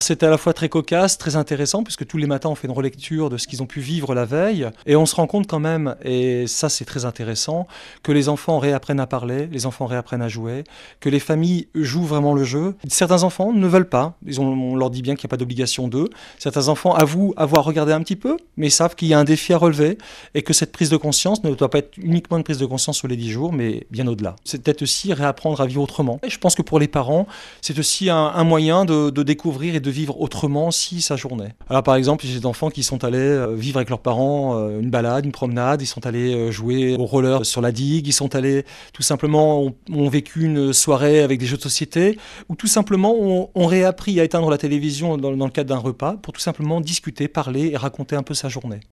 C'était à la fois très cocasse, très intéressant, puisque tous les matins on fait une relecture de ce qu'ils ont pu vivre la veille, et on se rend compte quand même, et ça c'est très intéressant, que les enfants réapprennent à parler, les enfants réapprennent à jouer, que les familles jouent vraiment le jeu. Certains enfants ne veulent pas, on leur dit bien qu'il n'y a pas d'obligation d'eux. Certains enfants avouent avoir regardé un petit peu, mais savent qu'il y a un défi à relever, et que cette prise de conscience ne doit pas être uniquement une prise de conscience sur les 10 jours, mais bien au-delà. C'est peut-être aussi réapprendre à vivre autrement. Et je pense que pour les parents, c'est aussi un moyen de découvrir et de vivre autrement aussi sa journée. Alors par exemple, j'ai des enfants qui sont allés vivre avec leurs parents une balade, une promenade, ils sont allés jouer au roller sur la digue, ils sont allés tout simplement, ont vécu une soirée avec des jeux de société, ou tout simplement ont réappris à éteindre la télévision dans le cadre d'un repas pour tout simplement discuter, parler et raconter un peu sa journée.